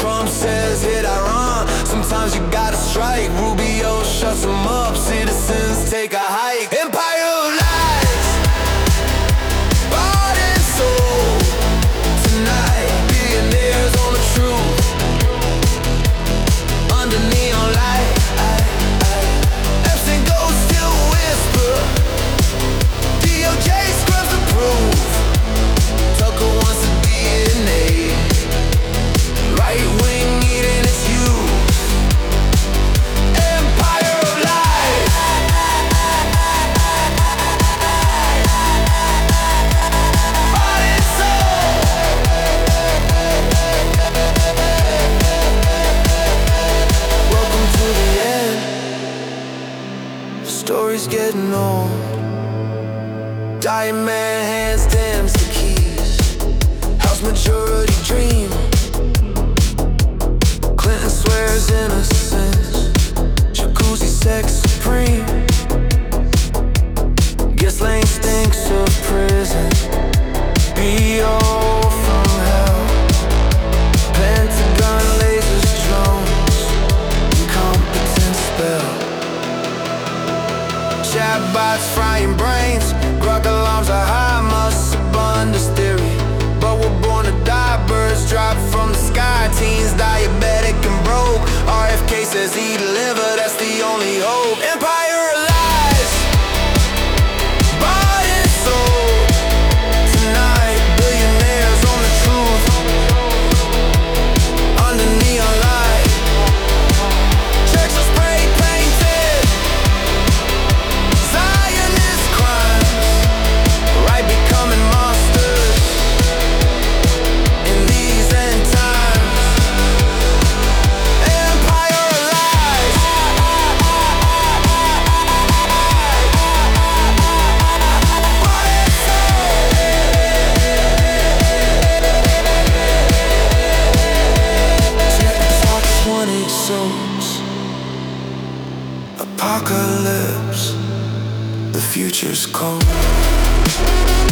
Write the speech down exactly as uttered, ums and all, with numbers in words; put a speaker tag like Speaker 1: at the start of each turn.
Speaker 1: Trump says hit Iran. Sometimes you gotta strike. Rubio shuts them up. Citizens take a hike. Empire of lies, bought and sold. Tonight, billionaires on the truth. Under neon light, Epstein goes still whisper. D O J scrubs the proof. Tucker wants the D N A. Right wing eating its youth. Empire of lies. Bought and sold. Welcome to the end. Story's getting old. Dying man hands damns the keys. House majority dream. Clinton swears innocence. Jacuzzi sex supreme. Guess Lane stinks of prison. B O from hell. Pentagon lasers, drones. Incompetent spell. Chatbots frying brains. Grok alarms are high, must abundance theory. But we're born to die, birds drop from the sky. Teens diabetic and broke. R F K says he deliver, that's the only hope. Empire of lies, bought and sold. Tonight, billionaires on the truth. Under neon light, checks are spray painted. Zionist crimes, right becoming monsters in these end times. Empire of lies. Bought and sold. Check twenty souls. Apocalypse. The future's cold.